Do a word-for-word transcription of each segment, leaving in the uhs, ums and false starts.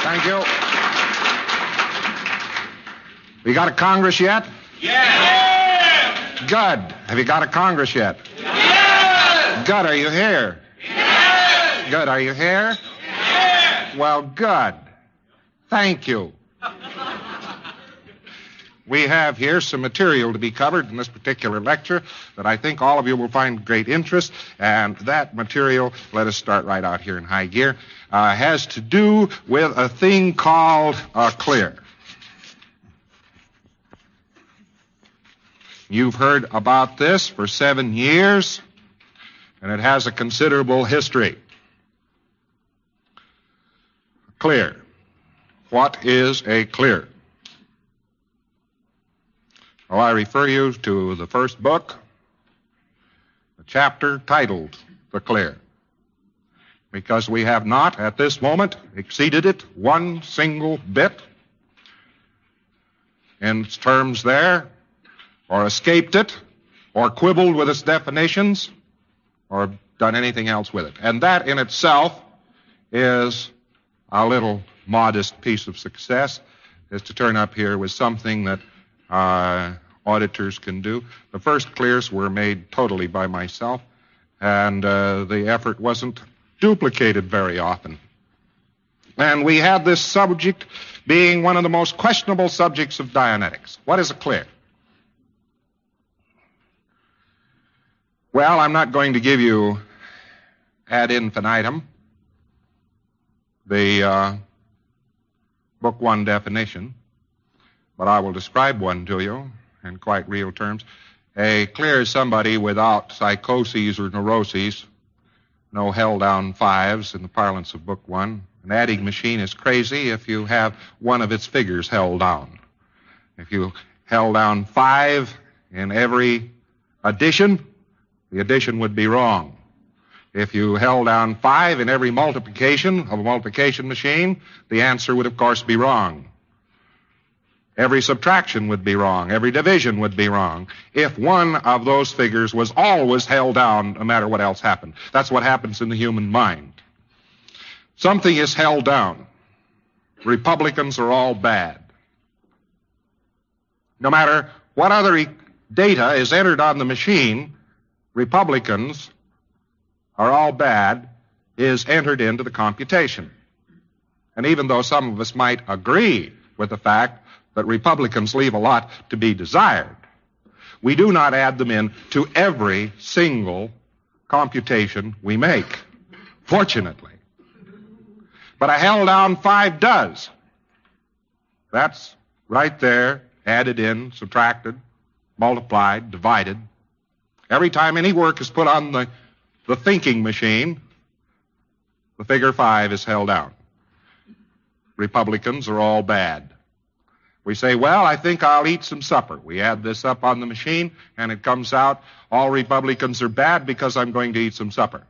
Thank you. We got a Congress yet? Yes. Good. Have you got a Congress yet? Yes. Good. Are you here? Yes. Good. Are you here? Yes. Well, good. Thank you. We have here some material to be covered in this particular lecture that I think all of you will find great interest. And that material, let us start right out here in high gear, uh, has to do with a thing called a clear. You've heard about this for seven years, and it has a considerable history. Clear. What is a clear? Well, I refer you to the first book, the chapter titled The Clear, because we have not, at this moment, exceeded it one single bit in its terms there, or escaped it, or quibbled with its definitions, or done anything else with it. And that in itself is a little modest piece of success, is to turn up here with something that uh, auditors can do. The first clears were made totally by myself, and uh, the effort wasn't duplicated very often. And we had this subject being one of the most questionable subjects of Dianetics. What is a clear? Well, I'm not going to give you ad infinitum the uh, book one definition, but I will describe one to you in quite real terms. A clear is somebody without psychoses or neuroses, no held-down fives in the parlance of book one. An adding machine is crazy if you have one of its figures held down. If you held down five in every addition, the addition would be wrong. If you held down five in every multiplication of a multiplication machine, the answer would, of course, be wrong. Every subtraction would be wrong. Every division would be wrong if one of those figures was always held down no matter what else happened. That's what happens in the human mind. Something is held down. Republicans are all bad. No matter what other e- data is entered on the machine, Republicans are all bad is entered into the computation. And even though some of us might agree with the fact that Republicans leave a lot to be desired, we do not add them in to every single computation we make, fortunately. But a held down five does. That's right there, added in, subtracted, multiplied, divided. Every time any work is put on the, the thinking machine, the figure five is held down. Republicans are all bad. We say, well, I think I'll eat some supper. We add this up on the machine, and it comes out, all Republicans are bad because I'm going to eat some supper.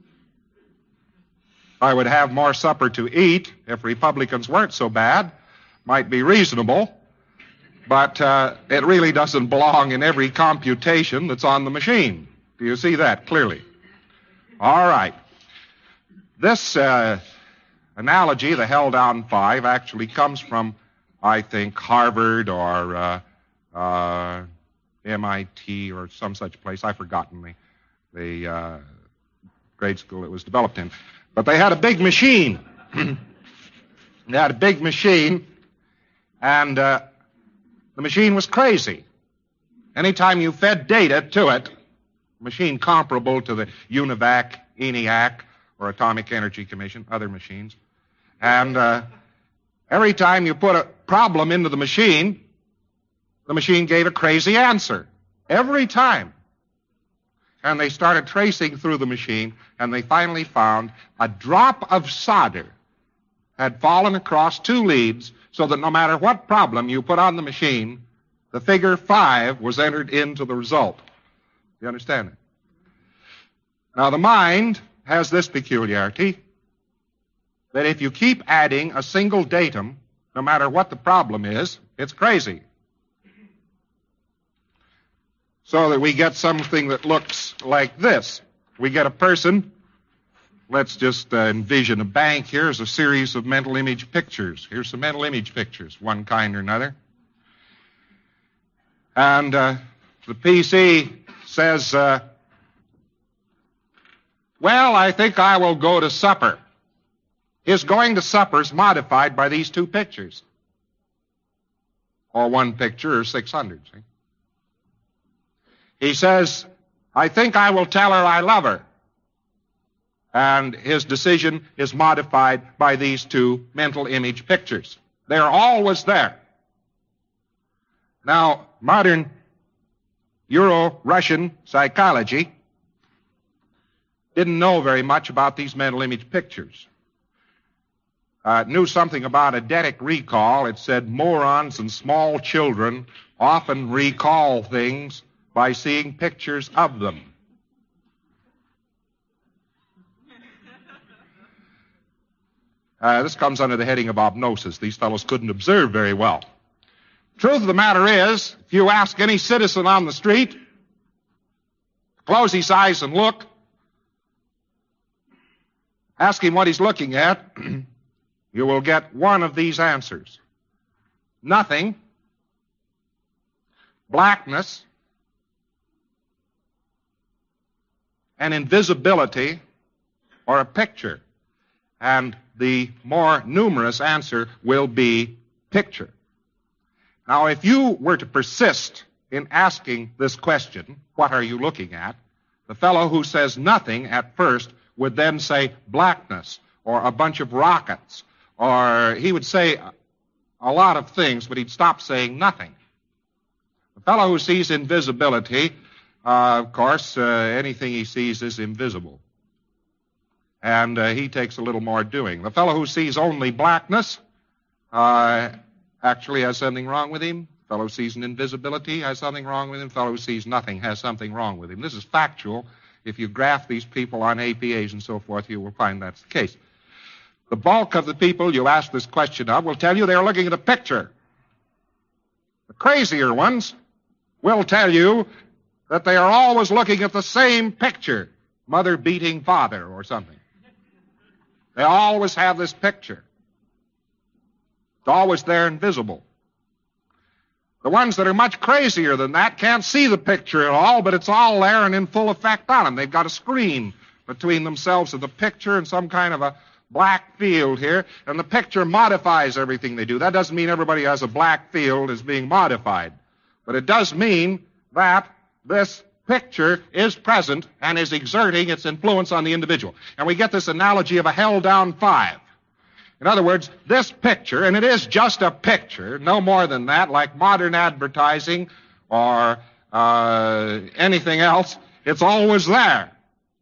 I would have more supper to eat if Republicans weren't so bad. Might be reasonable. But uh, it really doesn't belong in every computation that's on the machine. Do you see that clearly? All right. This uh, analogy, the held-down five, actually comes from, I think, Harvard or uh, uh, M I T or some such place. I've forgotten the, the uh, grade school it was developed in. But they had a big machine. They had a big machine, and Uh, the machine was crazy. Anytime you fed data to it, a machine comparable to the UNIVAC, ENIAC, or Atomic Energy Commission, other machines, and uh, every time you put a problem into the machine, the machine gave a crazy answer. Every time. And they started tracing through the machine, and they finally found a drop of solder had fallen across two leads, so that no matter what problem you put on the machine, the figure five was entered into the result. You understand it? Now, the mind has this peculiarity, that if you keep adding a single datum, no matter what the problem is, it's crazy. So that we get something that looks like this. We get a person let's just uh, envision a bank. Here's a series of mental image pictures. Here's some mental image pictures, one kind or another. And uh, the P C says, uh, well, I think I will go to supper. His going to supper is modified by these two pictures. Or one picture or six hundred. See? He says, I think I will tell her I love her. And his decision is modified by these two mental image pictures. They're always there. Now, modern Euro-Russian psychology didn't know very much about these mental image pictures. Uh, it knew something about eidetic recall. It said morons and small children often recall things by seeing pictures of them. Uh, this comes under the heading of obnosis. These fellows couldn't observe very well. Truth of the matter is, if you ask any citizen on the street, close his eyes and look, ask him what he's looking at, you will get one of these answers. Nothing, blackness, and invisibility, or a picture. And the more numerous answer will be picture. Now, if you were to persist in asking this question, what are you looking at? The fellow who says nothing at first would then say blackness, or a bunch of rockets, or he would say a lot of things, but he'd stop saying nothing. The fellow who sees invisibility, uh, of course, uh, anything he sees is invisible. And uh, he takes a little more doing. The fellow who sees only blackness uh, actually has something wrong with him. The fellow who sees an invisibility has something wrong with him. The fellow who sees nothing has something wrong with him. This is factual. If you graph these people on A P As and so forth, you will find that's the case. The bulk of the people you ask this question of will tell you they're looking at a picture. The crazier ones will tell you that they are always looking at the same picture, mother beating father or something. They always have this picture. It's always there and visible. The ones that are much crazier than that can't see the picture at all, but it's all there and in full effect on them. They've got a screen between themselves and the picture and some kind of a black field here, and the picture modifies everything they do. That doesn't mean everybody who has a black field is being modified, but it does mean that this picture is present and is exerting its influence on the individual. And we get this analogy of a held-down five. In other words, this picture, and it is just a picture, no more than that, like modern advertising or uh, anything else, it's always there.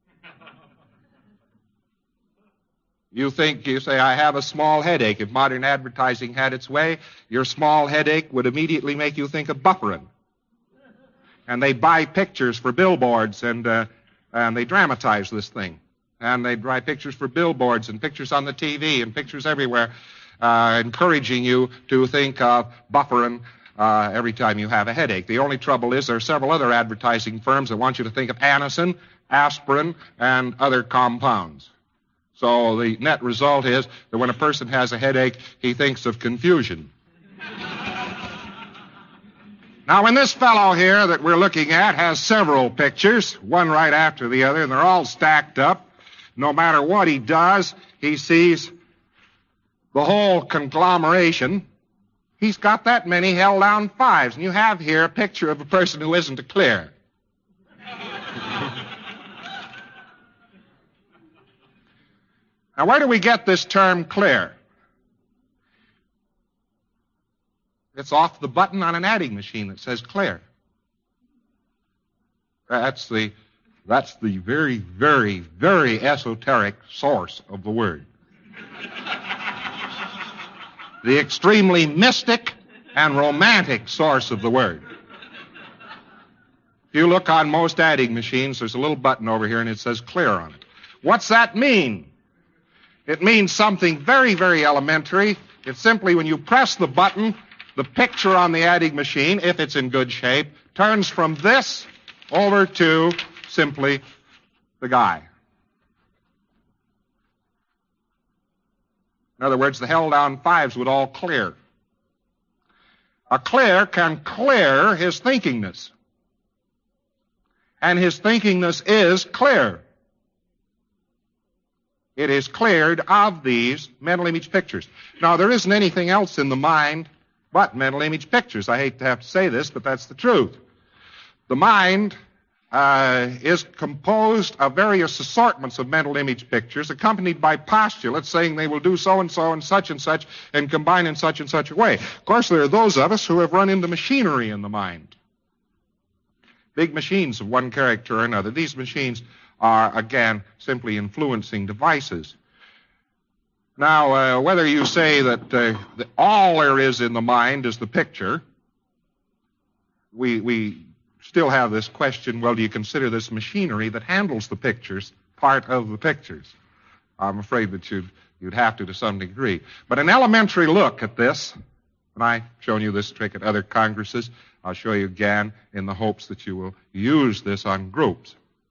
You think, you say, I have a small headache. If modern advertising had its way, your small headache would immediately make you think of Bufferin. And they buy pictures for billboards, and uh, and they dramatize this thing. And they buy pictures for billboards and pictures on the T V and pictures everywhere, uh, encouraging you to think of Bufferin uh, every time you have a headache. The only trouble is there are several other advertising firms that want you to think of Anacin, aspirin, and other compounds. So the net result is that when a person has a headache, he thinks of confusion. Now, when this fellow here that we're looking at has several pictures, one right after the other, and they're all stacked up, no matter what he does, he sees the whole conglomeration. He's got that many held-down fives, and you have here a picture of a person who isn't a clear. Now, where do we get this term clear? It's off the button on an adding machine that says clear. That's the, that's the very, very, very esoteric source of the word. The extremely mystic and romantic source of the word. If you look on most adding machines, there's a little button over here and it says clear on it. What's that mean? It means something very, very elementary. It's simply when you press the button, the picture on the adding machine, if it's in good shape, turns from this over to simply the guy. In other words, the held-down fives would all clear. A clear can clear his thinkingness. And his thinkingness is clear. It is cleared of these mental image pictures. Now, there isn't anything else in the mind but mental image pictures. I hate to have to say this, but that's the truth. The mind uh, is composed of various assortments of mental image pictures accompanied by postulates saying they will do so and so and such and such and combine in such and such a way. Of course, there are those of us who have run into machinery in the mind. Big machines of one character or another. These machines are, again, simply influencing devices. Now, uh, whether you say that, uh, that all there is in the mind is the picture, we, we still have this question, well, do you consider this machinery that handles the pictures part of the pictures? I'm afraid that you'd, you'd have to to some degree. But an elementary look at this, and I've shown you this trick at other congresses, I'll show you again in the hopes that you will use this on groups.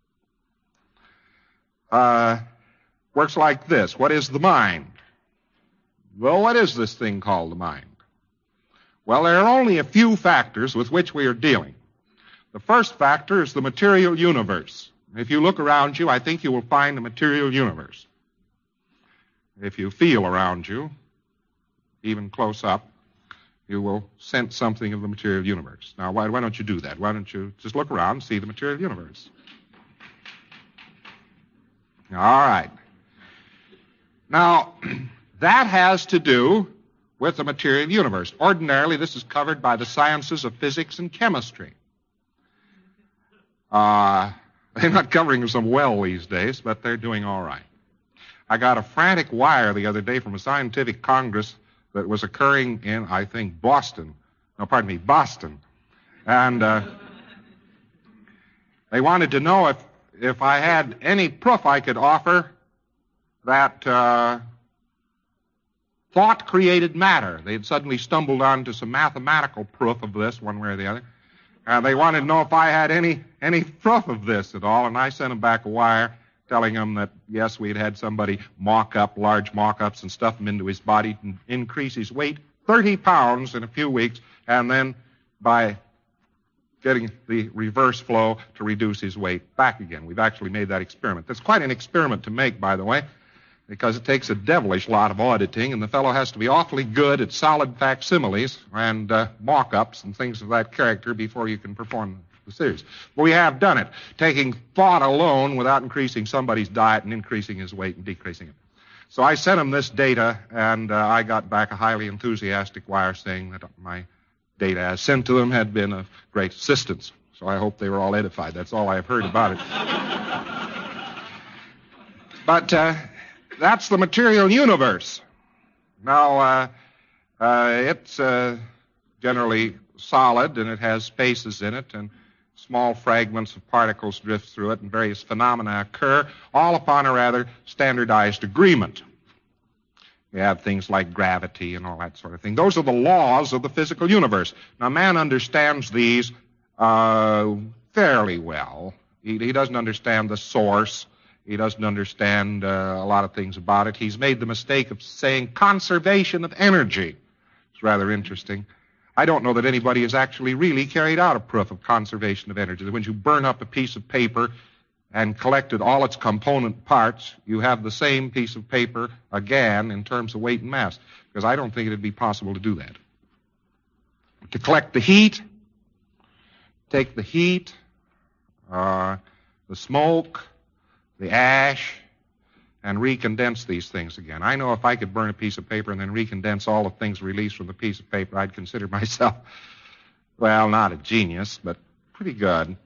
Uh, works like this. What is the mind? Well, what is this thing called the mind? Well, there are only a few factors with which we are dealing. The first factor is the material universe. If you look around you, I think you will find a material universe. If you feel around you, even close up, you will sense something of the material universe. Now, why, why don't you do that? Why don't you just look around and see the material universe? All right. Now, that has to do with the material universe. Ordinarily, this is covered by the sciences of physics and chemistry. Uh, they're not covering them well these days, but they're doing all right. I got a frantic wire the other day from a scientific congress that was occurring in, I think, Boston. No, pardon me, Boston. And uh, they wanted to know if, if I had any proof I could offer that uh, thought created matter. They had suddenly stumbled onto some mathematical proof of this, one way or the other. And they wanted to know if I had any, any proof of this at all. And I sent them back a wire telling him that, yes, we'd had somebody mock up large mock-ups and stuff them into his body and increase his weight thirty pounds in a few weeks, and then by getting the reverse flow to reduce his weight back again. We've actually made that experiment. That's quite an experiment to make, by the way, because it takes a devilish lot of auditing, and the fellow has to be awfully good at solid facsimiles and uh, mock-ups and things of that character before you can perform the series. But we have done it, taking thought alone without increasing somebody's diet and increasing his weight and decreasing it. So I sent him this data, and uh, I got back a highly enthusiastic wire saying that my data as sent to them had been of great assistance. So I hope they were all edified. That's all I have heard about it. But uh, that's the material universe. Now, uh, uh, it's uh, generally solid, and it has spaces in it, and small fragments of particles drift through it, and various phenomena occur, all upon a rather standardized agreement. You have things like gravity and all that sort of thing. Those are the laws of the physical universe. Now, man understands these uh, fairly well. He, he doesn't understand the source. He doesn't understand uh, a lot of things about it. He's made the mistake of saying conservation of energy. It's rather interesting. I don't know that anybody has actually really carried out a proof of conservation of energy. That when you burn up a piece of paper and collected all its component parts, you have the same piece of paper again in terms of weight and mass. Because I don't think it would be possible to do that. To collect the heat, take the heat, uh, the smoke, the ash, and recondense these things again. I know if I could burn a piece of paper and then recondense all the things released from the piece of paper, I'd consider myself, well, not a genius, but pretty good.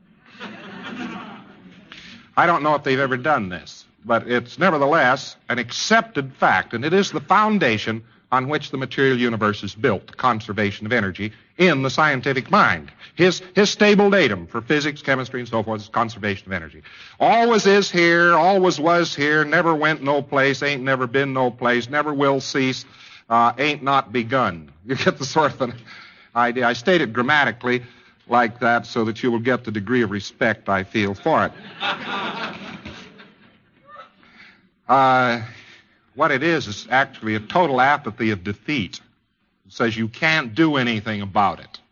I don't know if they've ever done this, but it's nevertheless an accepted fact, and it is the foundation on which the material universe is built, the conservation of energy in the scientific mind. His, his stable datum for physics, chemistry, and so forth is conservation of energy. Always is here, always was here, never went no place, ain't never been no place, never will cease, uh, ain't not begun. You get the sort of an idea. I state it grammatically like that so that you will get the degree of respect I feel for it. Uh... what it is is actually a total apathy of defeat. It says you can't do anything about it.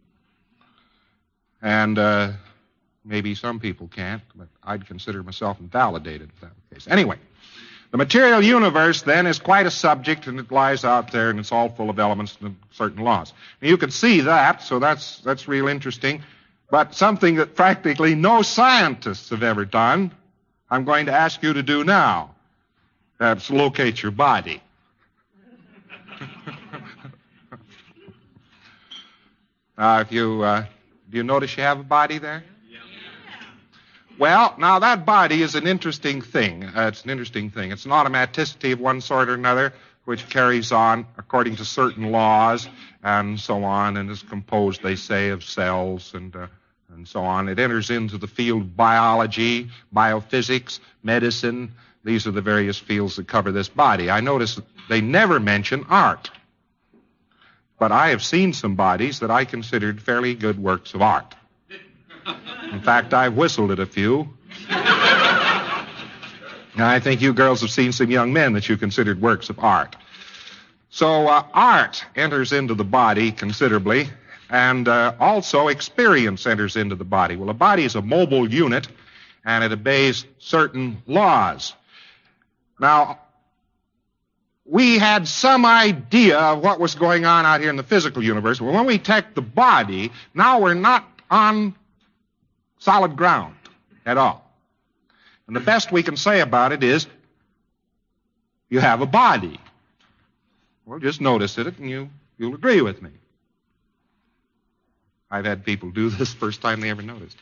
And uh, maybe some people can't, but I'd consider myself invalidated if that were the case. Anyway, the material universe, then, is quite a subject, and it lies out there, and it's all full of elements and certain laws. Now, you can see that, so that's that's real interesting. But something that practically no scientists have ever done, I'm going to ask you to do now. That's locate your body. Now, if you uh, do you notice you have a body there? Well, now that body is an interesting thing. Uh, it's an interesting thing. It's an automaticity of one sort or another, which carries on according to certain laws and so on, and is composed, they say, of cells and uh, and so on. It enters into the field of biology, biophysics, medicine. These are the various fields that cover this body. I notice that they never mention art. But I have seen some bodies that I considered fairly good works of art. In fact, I've whistled at a few. And I think you girls have seen some young men that you considered works of art. So uh, art enters into the body considerably, and uh, also experience enters into the body. Well, a body is a mobile unit, and it obeys certain laws. Now, we had some idea of what was going on out here in the physical universe. Well, when we take the body, now we're not on solid ground at all. And the best we can say about it is, you have a body. Well, just notice it, and you, you'll agree with me. I've had people do this first time they ever noticed.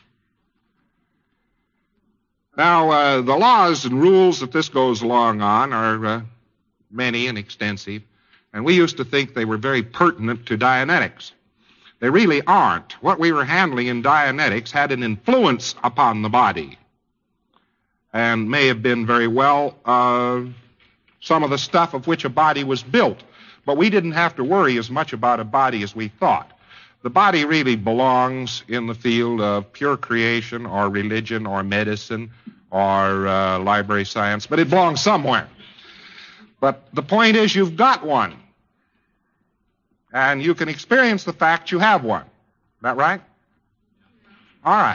Now, uh, the laws and rules that this goes along on are uh, many and extensive, and we used to think they were very pertinent to Dianetics. They really aren't. What we were handling in Dianetics had an influence upon the body, and may have been very well uh, some of the stuff of which a body was built. But we didn't have to worry as much about a body as we thought. The body really belongs in the field of pure creation or religion or medicine or uh, library science, but it belongs somewhere. But the point is, you've got one. And you can experience the fact you have one. Is that right? All right.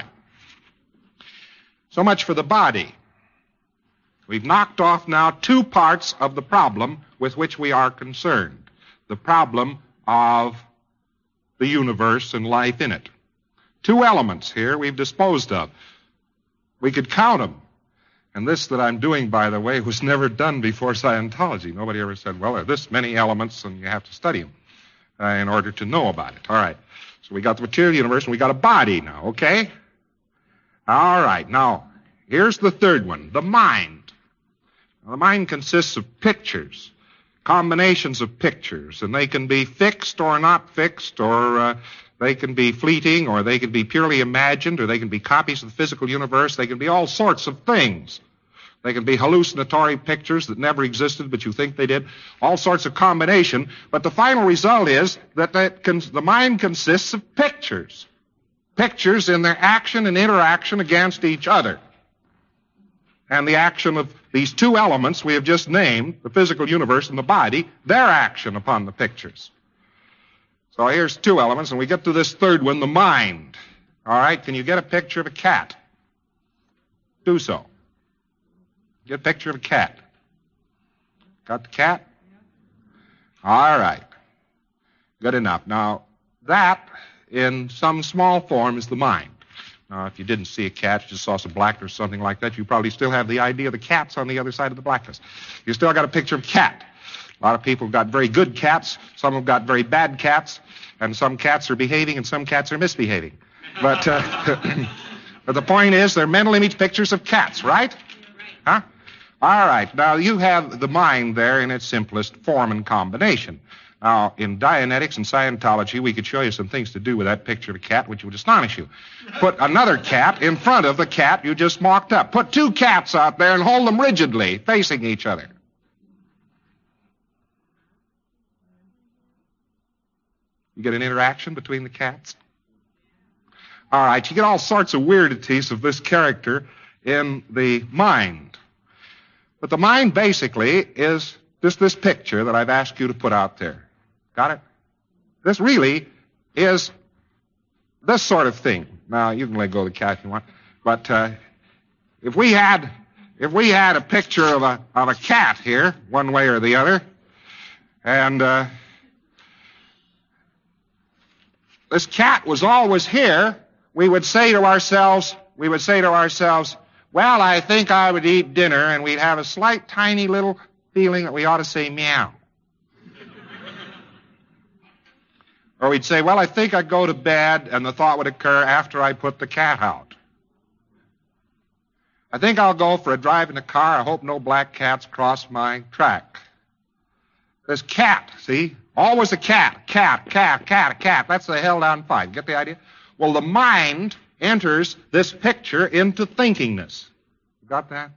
So much for the body. We've knocked off now two parts of the problem with which we are concerned. The problem of the universe and life in it. Two elements here we've disposed of. We could count them. And this that I'm doing, by the way, was never done before Scientology. Nobody ever said, well, there are this many elements and you have to study them uh, in order to know about it. All right. So we got the material universe and we got a body now, okay? All right. Now, here's the third one, the mind. Now, the mind consists of pictures, combinations of pictures, and they can be fixed or not fixed, or uh, they can be fleeting, or they can be purely imagined, or they can be copies of the physical universe. They can be all sorts of things. They can be hallucinatory pictures that never existed, but you think they did. All sorts of combination. But the final result is that that cons- the mind consists of pictures. Pictures in their action and interaction against each other. And the action of these two elements we have just named, the physical universe and the body, their action upon the pictures. So here's two elements, and we get to this third one, the mind. All right, can you get a picture of a cat? Do so. Get a picture of a cat. Got the cat? All right. Good enough. Now, that, in some small form, is the mind. Now, if you didn't see a cat, you just saw some blackness or something like that, you probably still have the idea of the cat's on the other side of the blackness. You still got a picture of a cat. A lot of people have got very good cats, some have got very bad cats, and some cats are behaving and some cats are misbehaving. But, uh, but the point is, they're mental image pictures of cats, right? Huh? All right. Now, you have the mind there in its simplest form and combination. Now, in Dianetics and Scientology, we could show you some things to do with that picture of a cat, which would astonish you. Put another cat in front of the cat you just mocked up. Put two cats out there and hold them rigidly, facing each other. You get an interaction between the cats? All right, you get all sorts of weirdities of this character in the mind. But the mind basically is Just this picture that I've asked you to put out there. Got it? This really is this sort of thing. Now, you can let go of the cat if you want. But uh, if we had if we had a picture of a of a cat here, one way or the other, and uh, this cat was always here, we would say to ourselves, we would say to ourselves, well, I think I would eat dinner, and we'd have a slight, tiny little feeling that we ought to say meow. Or we'd say, well, I think I'd go to bed, and the thought would occur after I put the cat out. I think I'll go for a drive in the car. I hope no black cats cross my track. This cat, see? Always a cat, cat, cat, cat, cat. That's the held-down five. Get the idea? Well, the mind enters this picture into thinkingness. You got that?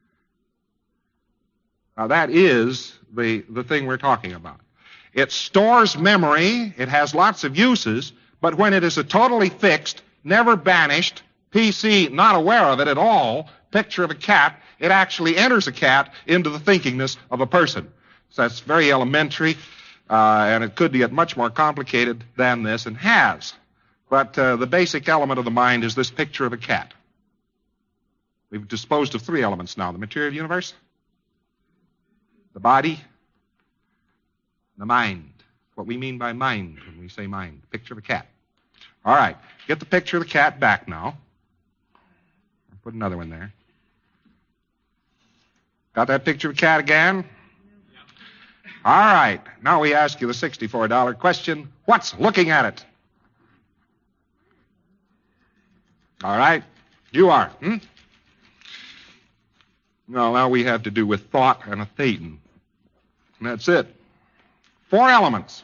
Now, that is the, the thing we're talking about. It stores memory. It has lots of uses. But when it is a totally fixed, never banished, P C not aware of it at all, picture of a cat, it actually enters a cat into the thinkingness of a person. So that's very elementary, uh, and it could get much more complicated than this, and has. But uh, the basic element of the mind is this picture of a cat. We've disposed of three elements now: the material universe, the body, the mind. What we mean by mind when we say mind. Picture of a cat. All right. Get the picture of the cat back now. Put another one there. Got that picture of a cat again? All right. Now we ask you the sixty-four dollar question. What's looking at it? All right. You are. Hmm? Well, now we have to do with thought and a thetan. And that's it. Four elements.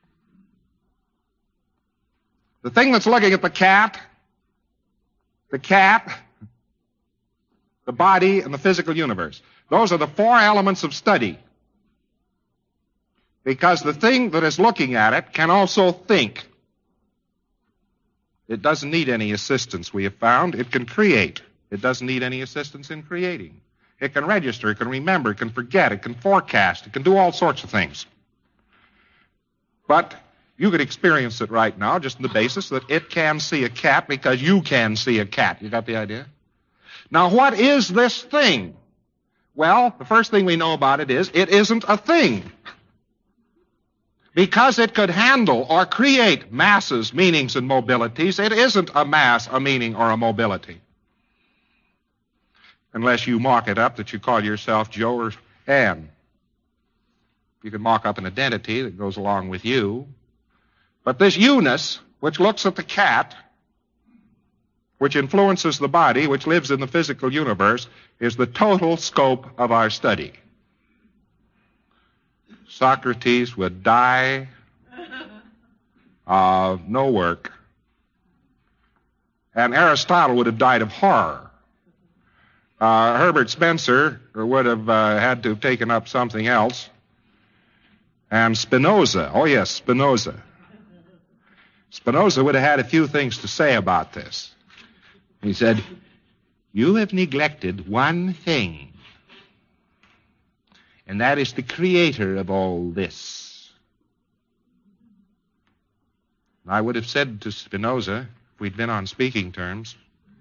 The thing that's looking at the cat, the cat, the body, and the physical universe. Those are the four elements of study. Because the thing that is looking at it can also think. It doesn't need any assistance, we have found. It can create. It doesn't need any assistance in creating. It can register, it can remember, it can forget, it can forecast, it can do all sorts of things. But you could experience it right now just on the basis that it can see a cat because you can see a cat. You got the idea? Now, what is this thing? Well, the first thing we know about it is it isn't a thing. Because it could handle or create masses, meanings, and mobilities, it isn't a mass, a meaning, or a mobility. Unless you mock it up that you call yourself Joe or Ann. You can mock up an identity that goes along with you. But this you-ness, which looks at the cat, which influences the body, which lives in the physical universe, is the total scope of our study. Socrates would die of no work. And Aristotle would have died of horror. Uh, Herbert Spencer would have uh, had to have taken up something else. And Spinoza, oh yes, Spinoza. Spinoza would have had a few things to say about this. He said, you have neglected one thing. And that is the creator of all this. I would have said to Spinoza, if we'd been on speaking terms,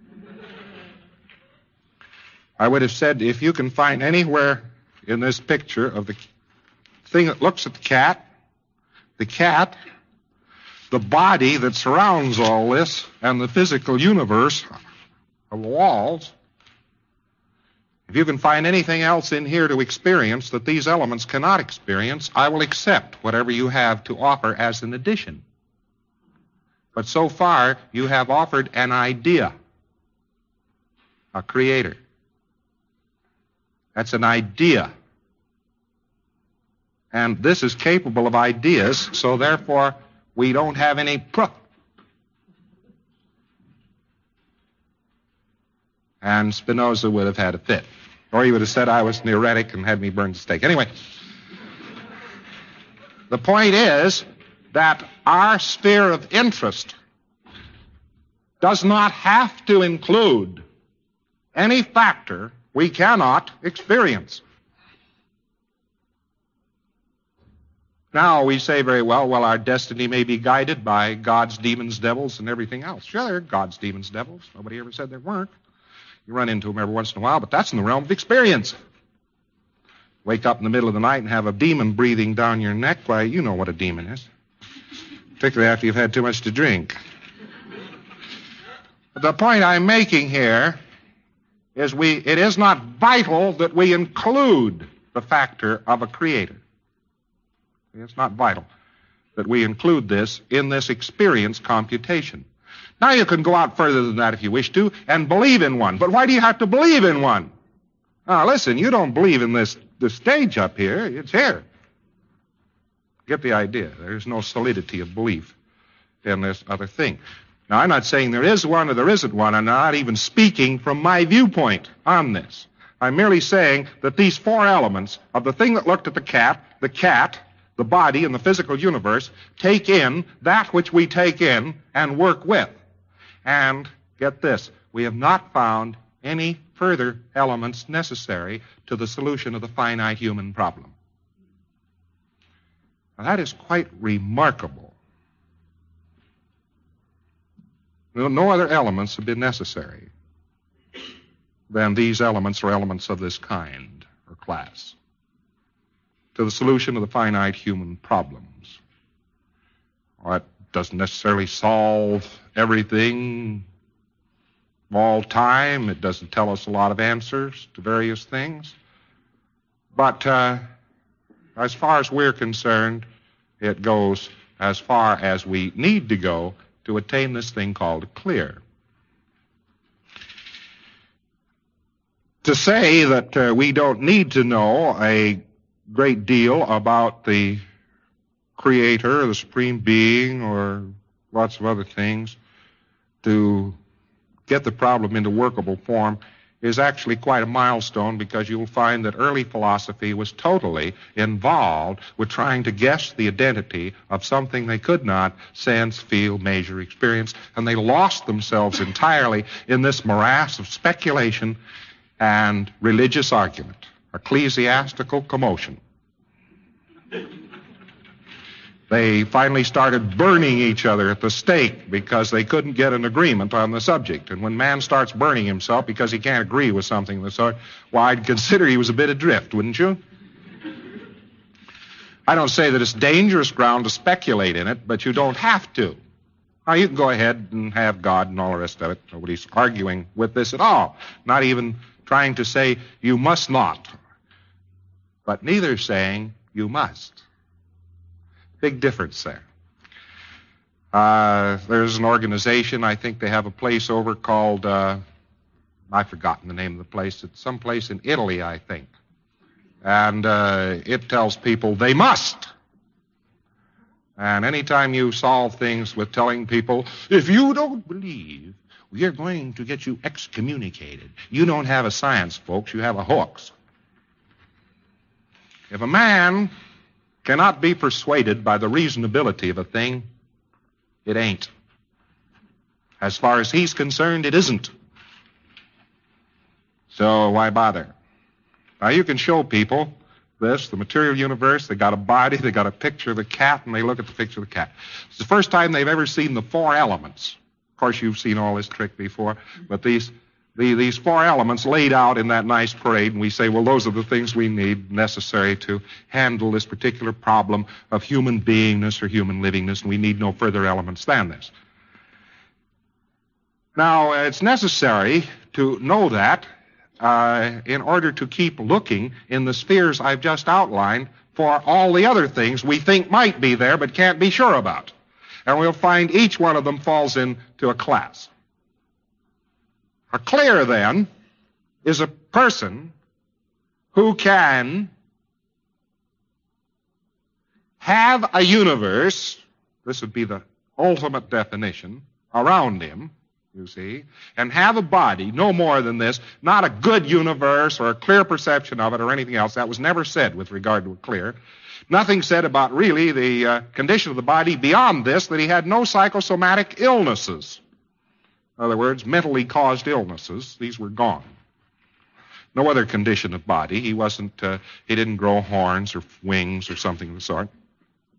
I would have said, if you can find anywhere in this picture of the thing that looks at the cat, the cat, the body that surrounds all this, and the physical universe of the walls, if you can find anything else in here to experience that these elements cannot experience, I will accept whatever you have to offer as an addition. But so far, you have offered an idea, a creator. That's an idea. And this is capable of ideas, so therefore, we don't have any proof. And Spinoza would have had a fit. Or he would have said I was neurotic and had me burned at stake. Anyway, the point is that our sphere of interest does not have to include any factor we cannot experience. Now we say very well, well, our destiny may be guided by gods, demons, devils, and everything else. Sure, there are gods, demons, devils. Nobody ever said there weren't. You run into them every once in a while, but that's in the realm of experience. Wake up in the middle of the night and have a demon breathing down your neck, why, you know what a demon is. Particularly after you've had too much to drink. The point I'm making here is we it is not vital that we include the factor of a creator. It's not vital that we include this in this experience computation. Now you can go out further than that if you wish to and believe in one. But why do you have to believe in one? Now listen, you don't believe in this, this stage up here. It's here. Get the idea. There's no solidity of belief in this other thing. Now, I'm not saying there is one or there isn't one. I'm not even speaking from my viewpoint on this. I'm merely saying that these four elements of the thing that looked at the cat, the cat, the body, and the physical universe take in that which we take in and work with. And get this, we have not found any further elements necessary to the solution of the finite human problem. Now, that is quite remarkable. No, no other elements have been necessary than these elements or elements of this kind or class to the solution of the finite human problems. Well, it doesn't necessarily solve everything all time. It doesn't tell us a lot of answers to various things. But uh, as far as we're concerned, it goes as far as we need to go to attain this thing called a clear. To say that uh, we don't need to know a great deal about the Creator, the Supreme Being, or lots of other things to get the problem into workable form is actually quite a milestone, because you'll find that early philosophy was totally involved with trying to guess the identity of something they could not sense, feel, measure, experience, and they lost themselves entirely in this morass of speculation and religious argument, ecclesiastical commotion. They finally started burning each other at the stake because they couldn't get an agreement on the subject. And when man starts burning himself because he can't agree with something of the sort, well, I'd consider he was a bit adrift, wouldn't you? I don't say that it's dangerous ground to speculate in it, but you don't have to. Now, you can go ahead and have God and all the rest of it. Nobody's arguing with this at all. Not even trying to say you must not. But neither saying you must. Big difference there. Uh, there's an organization, I think they have a place over called, uh, I've forgotten the name of the place. It's someplace in Italy, I think. And uh, it tells people they must. And anytime you solve things with telling people, if you don't believe, we are going to get you excommunicated. You don't have a science, folks. You have a hoax. If a man cannot be persuaded by the reasonability of a thing, it ain't. As far as he's concerned, it isn't. So why bother? Now, you can show people this, the material universe. They got a body, they got a picture of the cat, and they look at the picture of the cat. It's the first time they've ever seen the four elements. Of course, you've seen all this trick before, but these The, these four elements laid out in that nice parade, and we say, well, those are the things we need necessary to handle this particular problem of human beingness or human livingness, and we need no further elements than this. Now, it's necessary to know that uh, in order to keep looking in the spheres I've just outlined for all the other things we think might be there but can't be sure about. And we'll find each one of them falls into a class. A clear, then, is a person who can have a universe, this would be the ultimate definition, around him, you see, and have a body, no more than this, not a good universe or a clear perception of it or anything else. That was never said with regard to a clear. Nothing said about really the uh, condition of the body beyond this, that he had no psychosomatic illnesses. In other words, mentally caused illnesses. These were gone. No other condition of body. He wasn't, uh, he didn't grow horns or wings or something of the sort.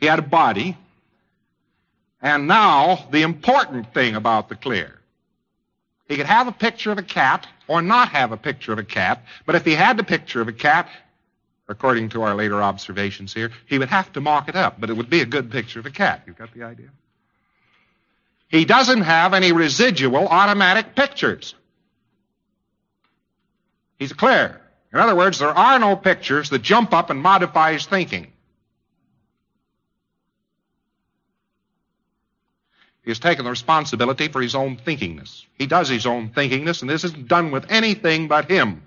He had a body. And now, the important thing about the clear. He could have a picture of a cat or not have a picture of a cat, but if he had the picture of a cat, according to our later observations here, he would have to mark it up, but it would be a good picture of a cat. You've got the idea? He doesn't have any residual automatic pictures. He's clear. In other words, there are no pictures that jump up and modify his thinking. He has taken the responsibility for his own thinkingness. He does his own thinkingness, and this isn't done with anything but him.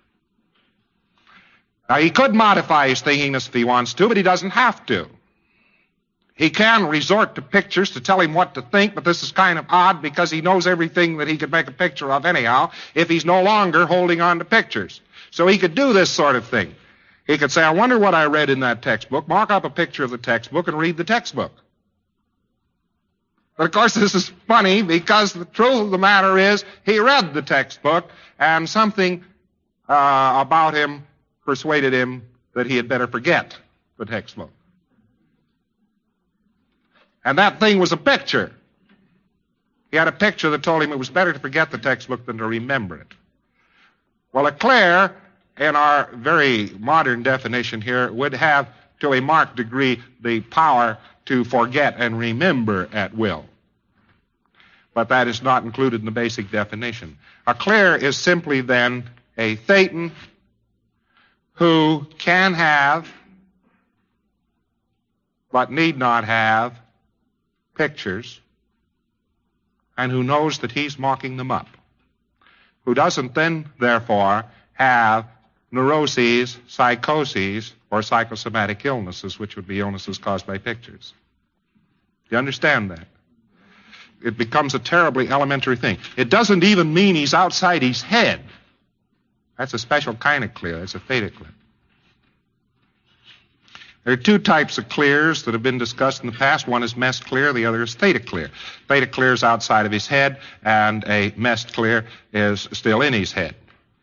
Now, he could modify his thinkingness if he wants to, but he doesn't have to. He can resort to pictures to tell him what to think, but this is kind of odd because he knows everything that he could make a picture of anyhow if he's no longer holding on to pictures. So he could do this sort of thing. He could say, I wonder what I read in that textbook, mark up a picture of the textbook, and read the textbook. But, of course, this is funny because the truth of the matter is he read the textbook and something uh, about him persuaded him that he had better forget the textbook. And that thing was a picture. He had a picture that told him it was better to forget the textbook than to remember it. Well, a clear, in our very modern definition here, would have, to a marked degree, the power to forget and remember at will. But that is not included in the basic definition. A clear is simply then a thetan who can have, but need not have, pictures, and who knows that he's marking them up. Who doesn't then, therefore, have neuroses, psychoses, or psychosomatic illnesses, which would be illnesses caused by pictures. Do you understand that? It becomes a terribly elementary thing. It doesn't even mean he's outside his head. That's a special kind of clear. It's a theta clear. There are two types of clears that have been discussed in the past. One is mest clear, the other is theta clear. Theta clear is outside of his head, and a mest clear is still in his head.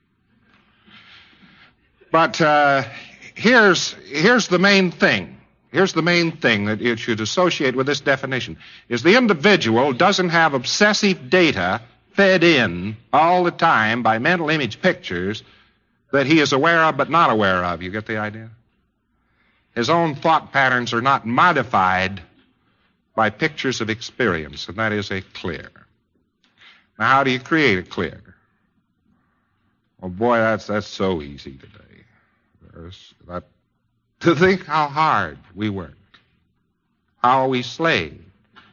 But uh, here's, here's the main thing. Here's the main thing that it should associate with this definition, is the individual doesn't have obsessive data fed in all the time by mental image pictures that he is aware of but not aware of. You get the idea? His own thought patterns are not modified by pictures of experience, and that is a clear. Now, how do you create a clear? Well, boy, that's that's so easy today. There's that, to think how hard we worked, how we slaved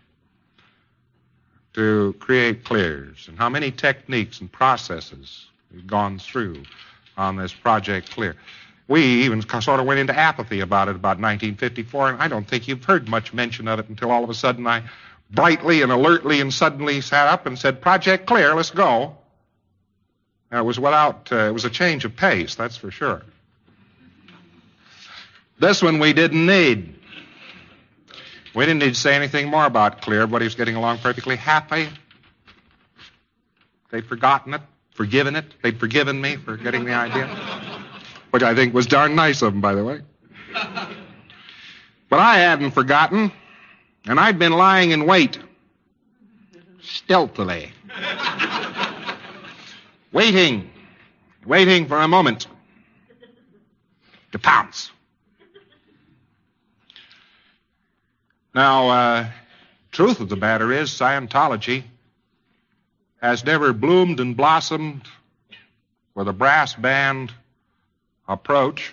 to create clears, and how many techniques and processes we've gone through on this Project Clear. We even sort of went into apathy about it about nineteen fifty-four, and I don't think you've heard much mention of it until all of a sudden I brightly and alertly and suddenly sat up and said, Project Clear, let's go. Now, it was without, uh, it was a change of pace, that's for sure. This one we didn't need. We didn't need to say anything more about Clear. Everybody was getting along perfectly happy. They'd forgotten it, forgiven it. They'd forgiven me for getting the idea, which I think was darn nice of them, by the way. But I hadn't forgotten, and I'd been lying in wait, stealthily, waiting, waiting for a moment to pounce. Now, uh, truth of the matter is, Scientology has never bloomed and blossomed with a brass band approach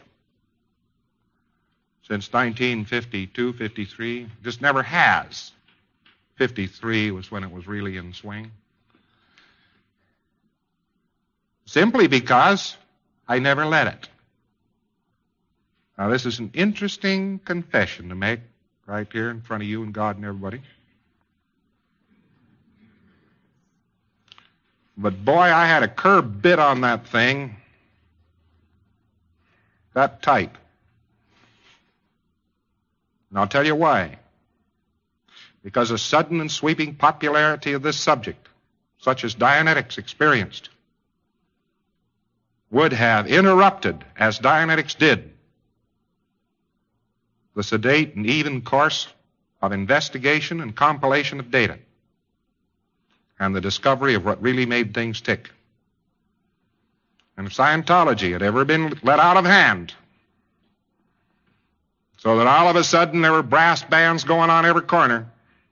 since nineteen fifty-two, fifty-three. Just never has. fifty-three was when it was really in swing. Simply because I never let it. Now, this is an interesting confession to make right here in front of you and God and everybody. But boy, I had a curb bit on that thing. That tight. And I'll tell you why. Because a sudden and sweeping popularity of this subject, such as Dianetics experienced, would have interrupted, as Dianetics did, the sedate and even course of investigation and compilation of data and the discovery of what really made things tick. And if Scientology had ever been let out of hand, so that all of a sudden there were brass bands going on every corner,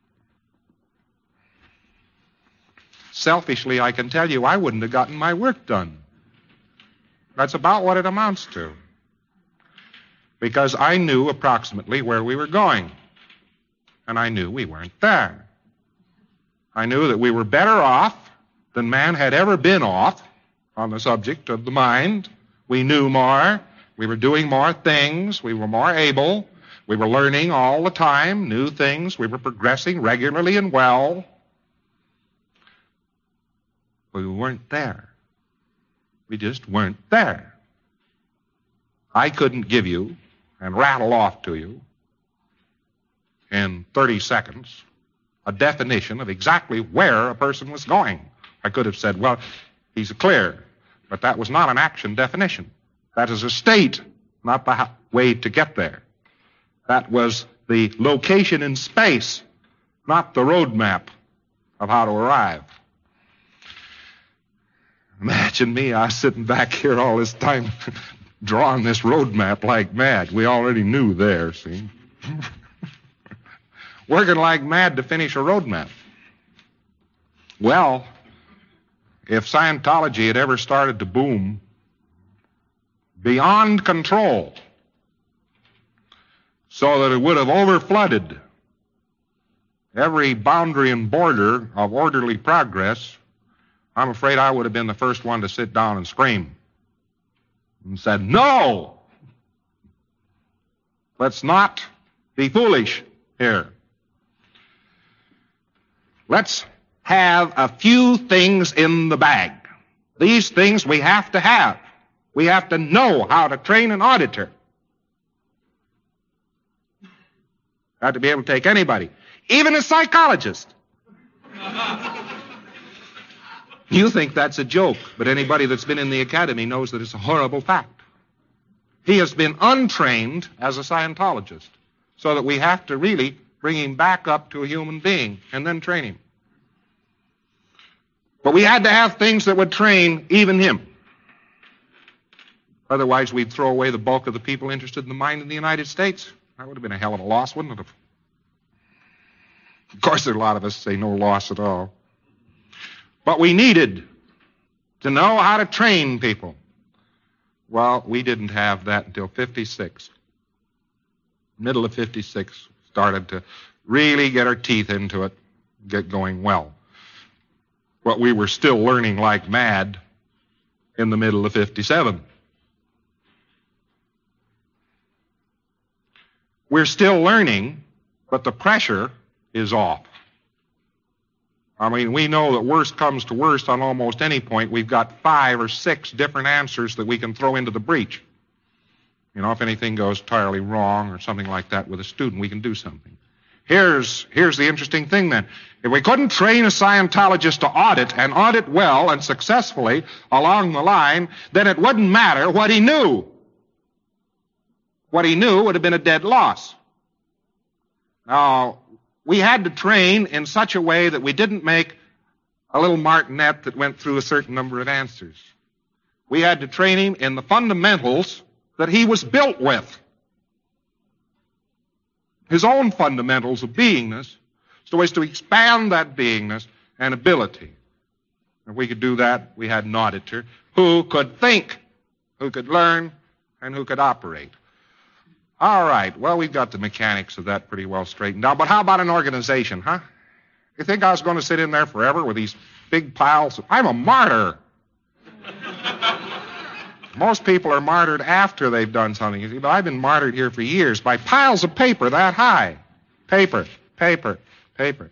selfishly, I can tell you, I wouldn't have gotten my work done. That's about what it amounts to. Because I knew approximately where we were going. And I knew we weren't there. I knew that we were better off than man had ever been off on the subject of the mind. We knew more. We were doing more things. We were more able. We were learning all the time, new things. We were progressing regularly and well. We weren't there. We just weren't there. I couldn't give you and rattle off to you in thirty seconds a definition of exactly where a person was going. I could have said, well, he's clear, but that was not an action definition. That is a state, not the way to get there. That was the location in space, not the roadmap of how to arrive. Imagine me, I was sitting back here all this time drawing this roadmap like mad. We already knew there, see? Working like mad to finish a roadmap. Well, if Scientology had ever started to boom beyond control, so that it would have overflooded every boundary and border of orderly progress, I'm afraid I would have been the first one to sit down and scream and said, no! Let's not be foolish here. Let's have a few things in the bag. These things we have to have. We have to know how to train an auditor. Got to be able to take anybody, even a psychologist. You think that's a joke, but anybody that's been in the academy knows that it's a horrible fact. He has been untrained as a Scientologist, so that we have to really bring him back up to a human being and then train him. But we had to have things that would train even him. Otherwise, we'd throw away the bulk of the people interested in the mind in the United States. That would have been a hell of a loss, wouldn't it have? Of course, there are a lot of us say no loss at all. But we needed to know how to train people. Well, we didn't have that until fifty-six. Middle of fifty-six, started to really get our teeth into it, get going well. But we were still learning like mad in the middle of fifty-seven. We're still learning, but the pressure is off. I mean, we know that worst comes to worst on almost any point. We've got five or six different answers that we can throw into the breach. You know, if anything goes entirely wrong or something like that with a student, we can do something. Here's, here's the interesting thing then. If we couldn't train a Scientologist to audit and audit well and successfully along the line, then it wouldn't matter what he knew. What he knew would have been a dead loss. Now, we had to train in such a way that we didn't make a little martinet that went through a certain number of answers. We had to train him in the fundamentals that he was built with. His own fundamentals of beingness, so as to expand that beingness and ability. If we could do that, we had an auditor who could think, who could learn, and who could operate. All right, well, we've got the mechanics of that pretty well straightened out, but how about an organization, huh? You think I was going to sit in there forever with these big piles of... I'm a martyr. Most people are martyred after they've done something, but I've been martyred here for years by piles of paper that high. Paper, paper, paper.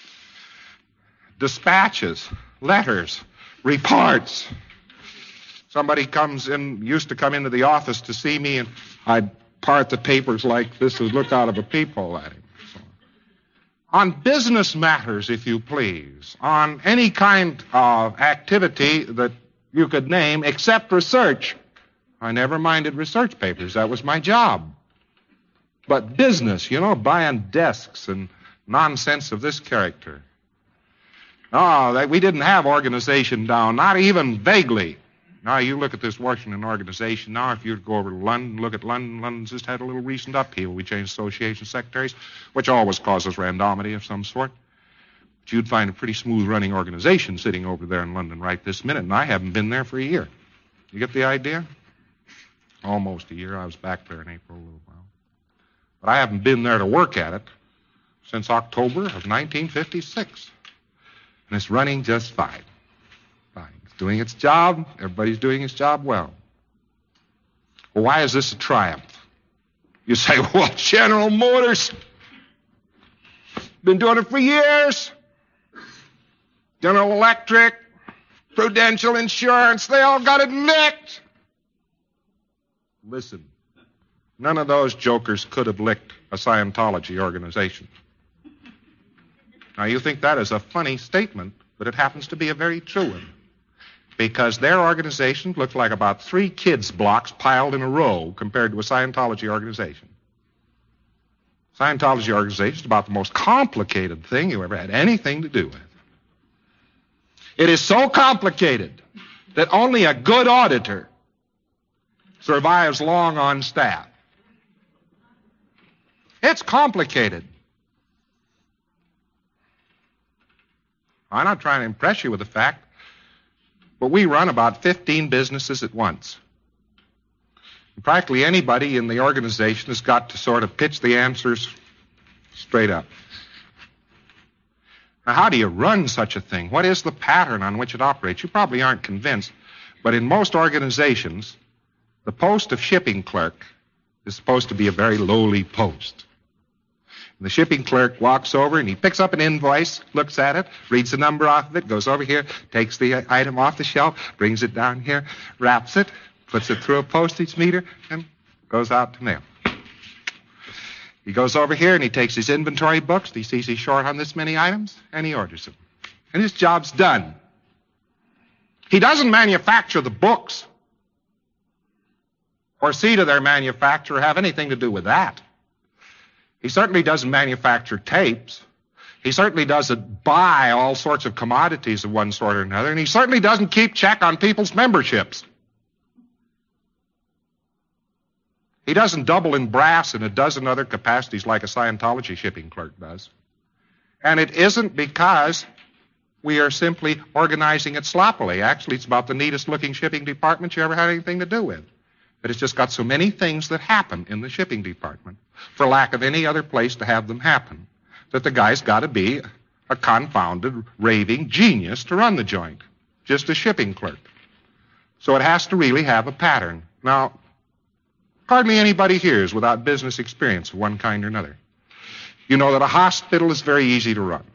Dispatches, letters, reports. Somebody comes in, used to come into the office to see me, and I'd part the papers like this and look out of a peephole at him. So, on business matters, if you please, on any kind of activity that you could name except research. I never minded research papers. That was my job. but business, you know, buying desks and nonsense of this character. Oh, that we didn't have organization down, not even vaguely. Now, you look at this Washington organization. Now, if you go over to London, look at London. London's just had a little recent upheaval. We changed association secretaries, which always causes randomity of some sort. But you'd find a pretty smooth-running organization sitting over there in London right this minute, and I haven't been there for a year. You get the idea? Almost a year. I was back there in April a little while. But I haven't been there to work at it since October of nineteen fifty-six. And it's running just fine. Fine. It's doing its job. Everybody's doing its job well. Well, why is this a triumph? You say, well, General Motors been doing it for years. General Electric, Prudential Insurance, they all got it licked. Listen, none of those jokers could have licked a Scientology organization. Now, you think that is a funny statement, but it happens to be a very true one. Because their organizations look like about three kids' blocks piled in a row compared to a Scientology organization. Scientology organization is about the most complicated thing you ever had anything to do with. It is so complicated that only a good auditor survives long on staff. It's complicated. I'm not trying to impress you with the fact, but we run about fifteen businesses at once. And practically anybody in the organization has got to sort of pitch the answers straight up. Now, how do you run such a thing? What is the pattern on which it operates? You probably aren't convinced, but in most organizations, the post of shipping clerk is supposed to be a very lowly post. And the shipping clerk walks over and he picks up an invoice, looks at it, reads the number off of it, goes over here, takes the item off the shelf, brings it down here, wraps it, puts it through a postage meter, and goes out to mail. He goes over here and he takes his inventory books. He sees he's short on this many items, and he orders them. And his job's done. He doesn't manufacture the books or see to their manufacture or have anything to do with that. He certainly doesn't manufacture tapes. He certainly doesn't buy all sorts of commodities of one sort or another, and he certainly doesn't keep check on people's memberships. He doesn't double in brass in a dozen other capacities like a Scientology shipping clerk does. And it isn't because we are simply organizing it sloppily. Actually, it's about the neatest-looking shipping department you ever had anything to do with. But it's just got so many things that happen in the shipping department, for lack of any other place to have them happen, that the guy's got to be a confounded, raving genius to run the joint, just a shipping clerk. So it has to really have a pattern. Now, hardly anybody here is without business experience of one kind or another. You know that a hospital is very easy to run.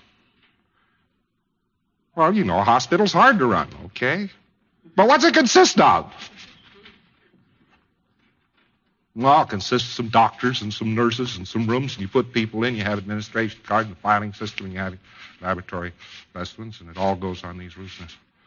Well, you know, a hospital's hard to run, okay? But what's it consist of? Well, it consists of some doctors and some nurses and some rooms, and you put people in, you have administration card and the filing system, and you have laboratory specimens, and it all goes on these roofs.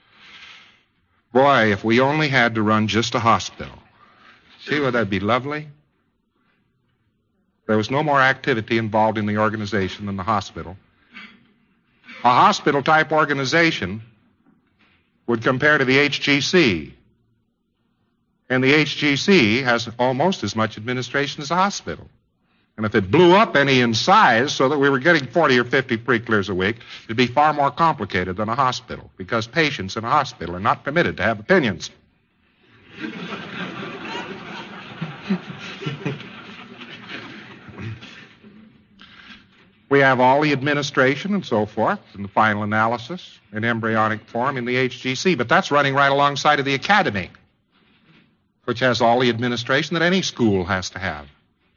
Boy, if we only had to run just a hospital. See, would that be lovely? There was no more activity involved in the organization than the hospital. A hospital-type organization would compare to the H G C. And the H G C has almost as much administration as a hospital. And if it blew up any in size so that we were getting forty or fifty pre-clears a week, it'd be far more complicated than a hospital, because patients in a hospital are not permitted to have opinions. We have all the administration and so forth, and the final analysis in embryonic form in the H G C, but that's running right alongside of the academy, which has all the administration that any school has to have.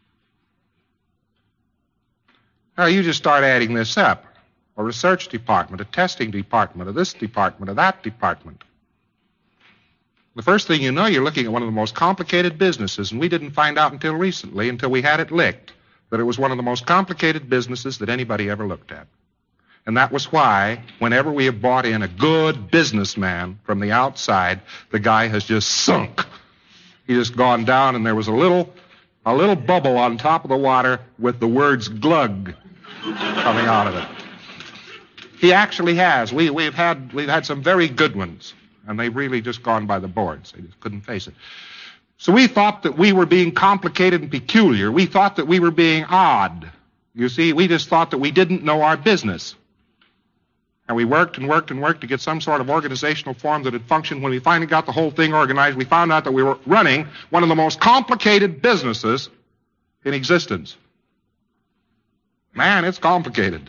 Now, you just start adding this up. A research department, a testing department, a this department, a that department. The first thing you know, you're looking at one of the most complicated businesses, and we didn't find out until recently, until we had it licked, that it was one of the most complicated businesses that anybody ever looked at. And that was why, whenever we have brought in a good businessman from the outside, the guy has just sunk. He just gone down, and there was a little A little bubble on top of the water with the words glug coming out of it. He actually has. We, we've had we've had some very good ones, and they've really just gone by the boards. They just couldn't face it. So we thought that we were being complicated and peculiar. We thought that we were being odd. You see, we just thought that we didn't know our business. And we worked and worked and worked to get some sort of organizational form that had functioned. When we finally got the whole thing organized, we found out that we were running one of the most complicated businesses in existence. Man, it's complicated.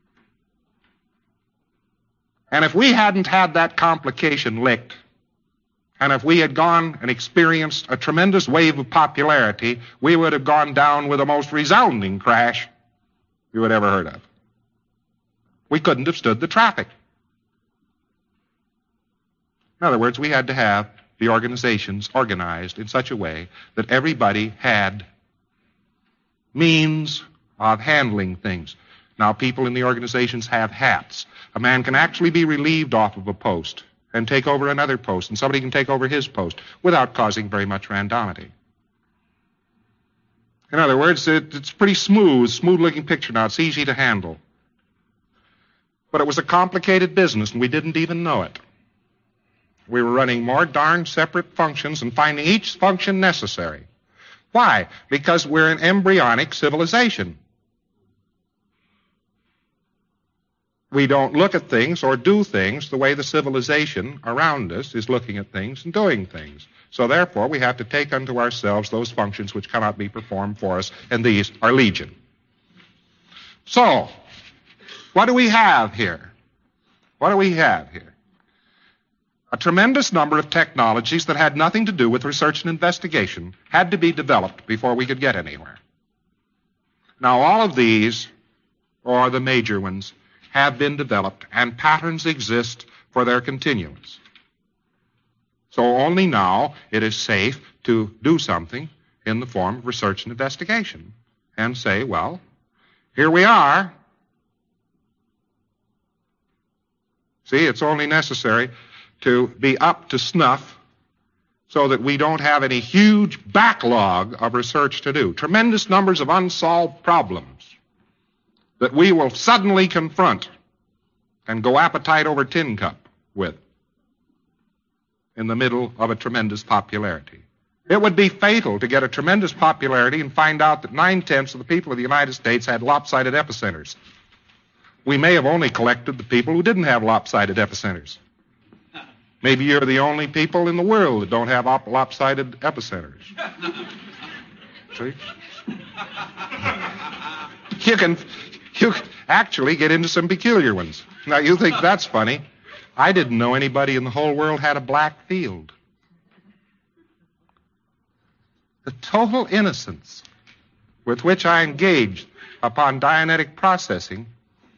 And if we hadn't had that complication licked, and if we had gone and experienced a tremendous wave of popularity, we would have gone down with the most resounding crash you had ever heard of. We couldn't have stood the traffic. In other words, we had to have the organizations organized in such a way that everybody had means of handling things. Now, people in the organizations have hats. A man can actually be relieved off of a post and take over another post, and somebody can take over his post without causing very much randomity. In other words, it, it's pretty smooth, smooth-looking picture now. It's easy to handle. But it was a complicated business, and we didn't even know it. We were running more darn separate functions and finding each function necessary. Why? Because we're an embryonic civilization. We don't look at things or do things the way the civilization around us is looking at things and doing things. So therefore, we have to take unto ourselves those functions which cannot be performed for us, and these are legion. So, what do we have here? What do we have here? A tremendous number of technologies that had nothing to do with research and investigation had to be developed before we could get anywhere. Now, all of these, or the major ones, have been developed, and patterns exist for their continuance. So only now it is safe to do something in the form of research and investigation and say, well, here we are. See, it's only necessary to be up to snuff so that we don't have any huge backlog of research to do. Tremendous numbers of unsolved problems that we will suddenly confront and go appetite over tin cup with in the middle of a tremendous popularity. It would be fatal to get a tremendous popularity and find out that nine-tenths of the people of the United States had lopsided epicenters. We may have only collected the people who didn't have lopsided epicenters. Maybe you're the only people in the world that don't have op- lopsided epicenters. See? You can, you can actually get into some peculiar ones. Now, you think that's funny. I didn't know anybody in the whole world had a black field. The total innocence with which I engaged upon Dianetic processing,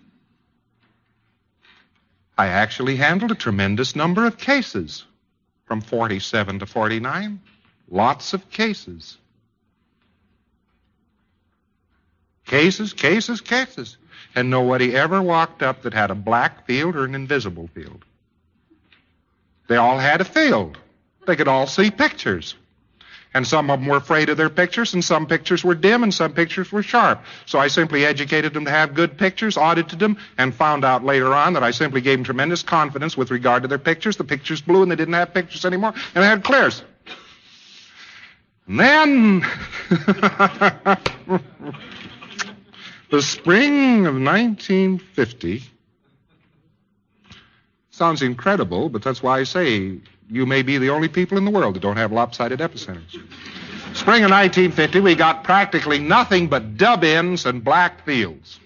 I actually handled a tremendous number of cases, from forty-seven to forty-nine. Lots of cases. Cases, cases, cases. And nobody ever walked up that had a black field or an invisible field. They all had a field. They could all see pictures. And some of them were afraid of their pictures, and some pictures were dim, and some pictures were sharp. So I simply educated them to have good pictures, audited them, and found out later on that I simply gave them tremendous confidence with regard to their pictures. The pictures blew, and they didn't have pictures anymore, and they had clears. And then, the spring of nineteen fifty, sounds incredible, but that's why I say you may be the only people in the world that don't have lopsided epicenters. Spring of nineteen fifty, we got practically nothing but dub-ins and black fields.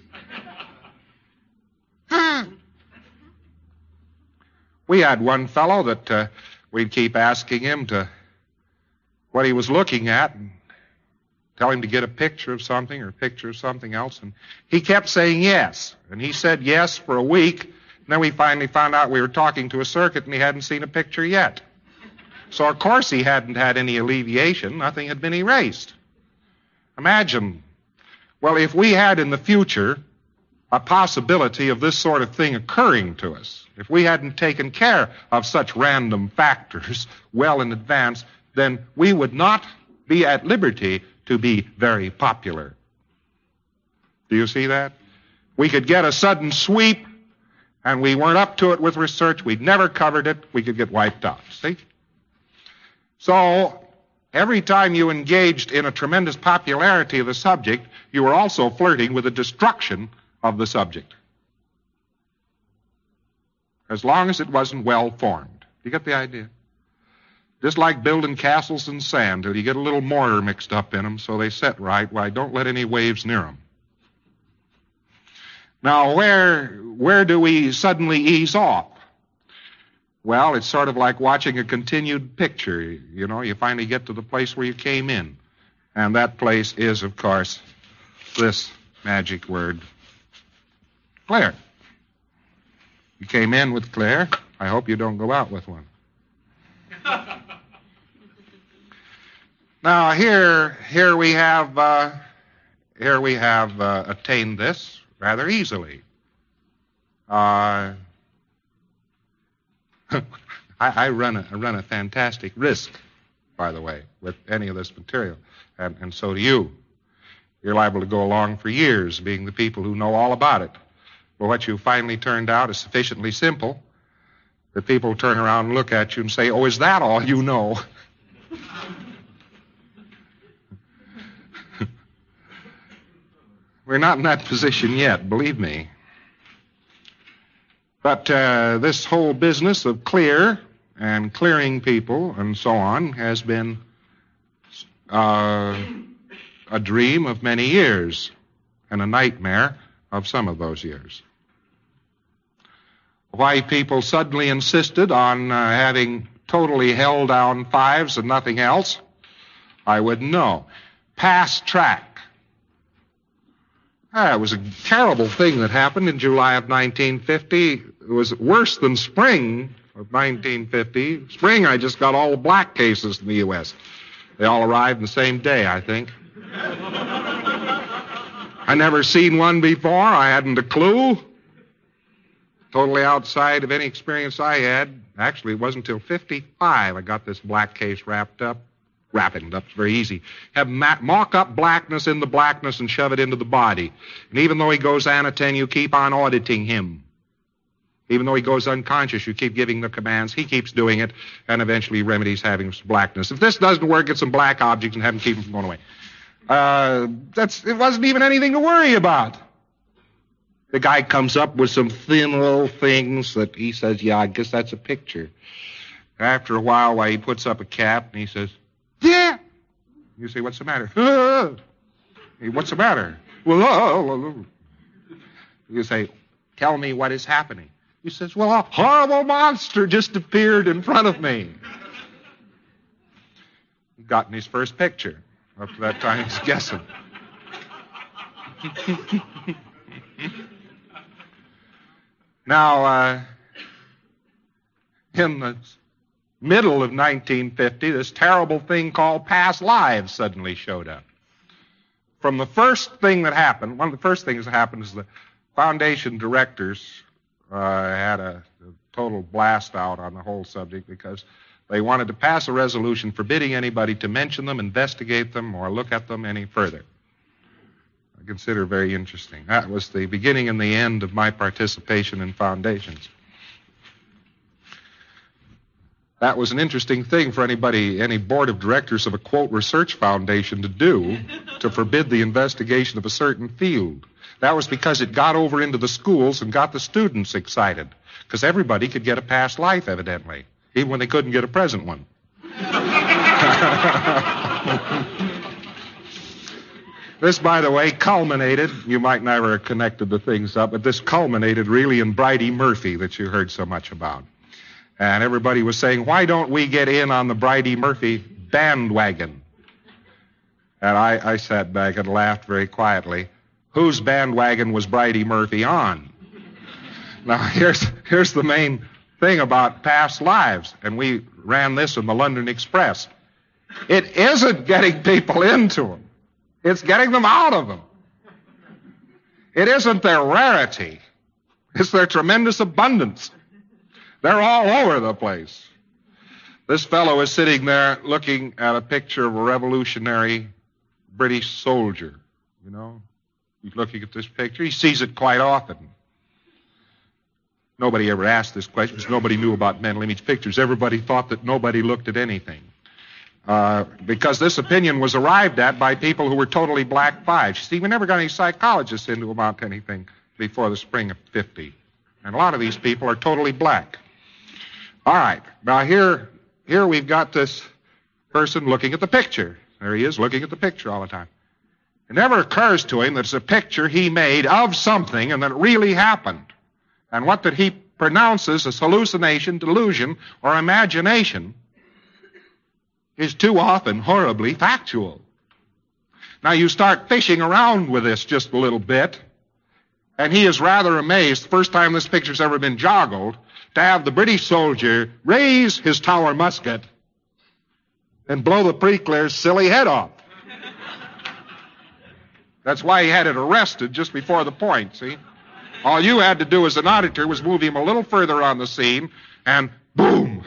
We had one fellow that uh, we'd keep asking him to what he was looking at and tell him to get a picture of something or a picture of something else, and he kept saying yes. And he said yes for a week. And then we finally found out we were talking to a circuit, and he hadn't seen a picture yet. So, of course, he hadn't had any alleviation. Nothing had been erased. Imagine, well, if we had in the future a possibility of this sort of thing occurring to us, if we hadn't taken care of such random factors well in advance, then we would not be at liberty to be very popular. Do you see that? We could get a sudden sweep, and we weren't up to it with research. We'd never covered it. We could get wiped out. See? So, every time you engaged in a tremendous popularity of the subject, you were also flirting with the destruction of the subject. As long as it wasn't well formed. You get the idea? Just like building castles in sand till you get a little mortar mixed up in them so they set right. Why, don't let any waves near them. Now, where, where do we suddenly ease off? Well, it's sort of like watching a continued picture. You know, you finally get to the place where you came in. And that place is, of course, this magic word, Claire. You came in with Claire. I hope you don't go out with one. Now, here, here we have, uh, here we have uh, attained this rather easily. Uh, I, I run a I run a fantastic risk, by the way, with any of this material, and, and so do you. You're liable to go along for years being the people who know all about it. But what you finally turned out is sufficiently simple that people turn around and look at you and say, "Oh, is that all you know?" We're not in that position yet, believe me. But uh, this whole business of clear and clearing people and so on has been uh, a dream of many years and a nightmare of some of those years. Why people suddenly insisted on uh, having totally held down fives and nothing else, I wouldn't know. Pass track. Ah, it was a terrible thing that happened in July of nineteen fifty. It was worse than spring of nineteen fifty. Spring, I just got all the black cases in the U S They all arrived the same day, I think. I never seen one before. I hadn't a clue. Totally outside of any experience I had. Actually, it wasn't until fifty-five I got this black case wrapped up. Wrapping it up is very easy. Have ma- mock up blackness in the blackness and shove it into the body. And even though he goes anaten, you keep on auditing him. Even though he goes unconscious, you keep giving the commands. He keeps doing it, and eventually remedies having some blackness. If this doesn't work, get some black objects and have them keep them from going away. Uh, that's, it wasn't even anything to worry about. The guy comes up with some thin little things that he says, yeah, I guess that's a picture. After a while, why, he puts up a cap and he says, yeah. You say, what's the matter? Uh, hey, what's the matter? Well, uh, uh, uh. You say, tell me what is happening. He says, well, a horrible monster just appeared in front of me. He'd gotten his first picture. Up to that time, he's guessing. Now, uh, in the middle of nineteen fifty, this terrible thing called past lives suddenly showed up. From the first thing that happened, one of the first things that happened is the foundation directors uh, had a, a total blast out on the whole subject because they wanted to pass a resolution forbidding anybody to mention them, investigate them, or look at them any further. I consider very interesting. That was the beginning and the end of my participation in foundations. That was an interesting thing for anybody, any board of directors of a, quote, research foundation to do, to forbid the investigation of a certain field. That was because it got over into the schools and got the students excited, because everybody could get a past life, evidently, even when they couldn't get a present one. This, by the way, culminated, you might never have connected the things up, but this culminated really in Bridey Murphy that you heard so much about. And everybody was saying, why don't we get in on the Bridey Murphy bandwagon? And I, I sat back and laughed very quietly. Whose bandwagon was Bridey Murphy on? Now, here's, here's the main thing about past lives, and we ran this in the London Express. It isn't getting people into them. It's getting them out of them. It isn't their rarity. It's their tremendous abundance. They're all over the place. This fellow is sitting there looking at a picture of a revolutionary British soldier, you know. He's looking at this picture. He sees it quite often. Nobody ever asked this question because nobody knew about mental image pictures. Everybody thought that nobody looked at anything. Uh, because this opinion was arrived at by people who were totally black fives. See, we never got any psychologists in to amount to anything before the spring of fifty. And a lot of these people are totally black. All right. Now, here, here we've got this person looking at the picture. There he is looking at the picture all the time. It never occurs to him that it's a picture he made of something and that it really happened. And what that he pronounces as hallucination, delusion, or imagination is too often horribly factual. Now you start fishing around with this just a little bit, and he is rather amazed, the first time this picture's ever been joggled, to have the British soldier raise his Tower musket and blow the Preclear's silly head off. That's why he had it arrested just before the point, see? All you had to do as an auditor was move him a little further on the scene, and boom!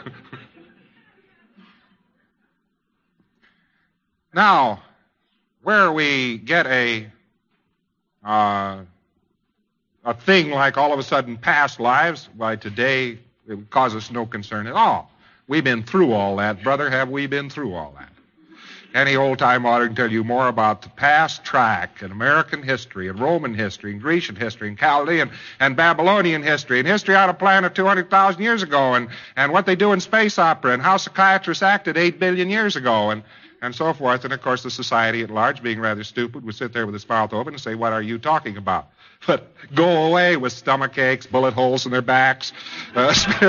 Now, where we get a uh, a thing like all of a sudden past lives, why today it would cause us no concern at all. We've been through all that, brother. Have we been through all that? Any old-time auditor can tell you more about the past track in American history and Roman history and Grecian history and Chaldean and Babylonian history and history on a planet two hundred thousand years ago and, and what they do in space opera and how psychiatrists acted eight billion years ago and, and so forth. And, of course, the society at large, being rather stupid, would sit there with its mouth open and say, what are you talking about? But go away with stomach aches, bullet holes in their backs. Uh,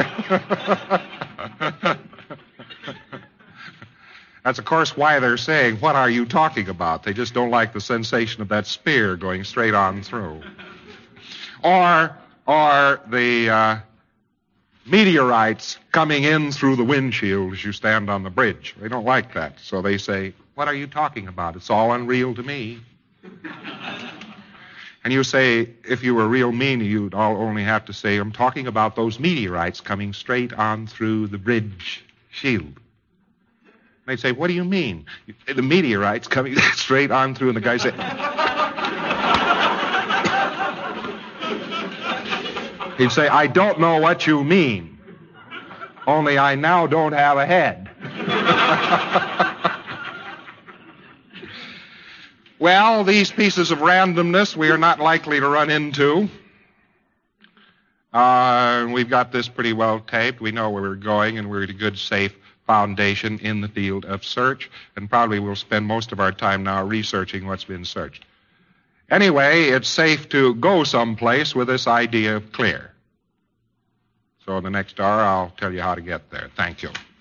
That's, of course, why they're saying, what are you talking about? They just don't like the sensation of that spear going straight on through. Or, or the uh, meteorites coming in through the windshield as you stand on the bridge. They don't like that. So they say, what are you talking about? It's all unreal to me. And you say, if you were real mean, you'd all only have to say, I'm talking about those meteorites coming straight on through the bridge shield. They'd say, what do you mean? The meteorites coming straight on through, and the guy said... He'd say, I don't know what you mean, only I now don't have a head. Well, these pieces of randomness we are not likely to run into. Uh, we've got this pretty well taped. We know where we're going, and we're at a good, safe foundation in the field of search, and probably we'll spend most of our time now researching what's been searched. Anyway, it's safe to go someplace with this idea clear. So in the next hour, I'll tell you how to get there. Thank you.